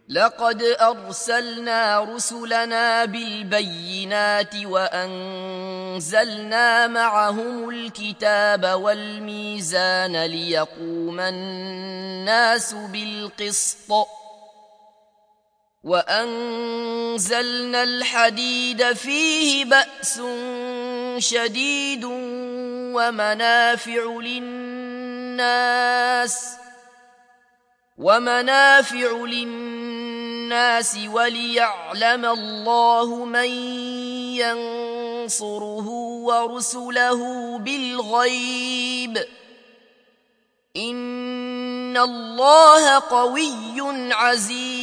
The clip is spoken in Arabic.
لقد أرسلنا رسلنا بالبينات وأنزلنا معهم الكتاب والميزان ليقوم الناس بالقسط وأنزلنا الحديد فيه بأس شديد ومنافع للناس وليعلم الله من ينصره ورسله بالغيب إن الله قوي عزيز.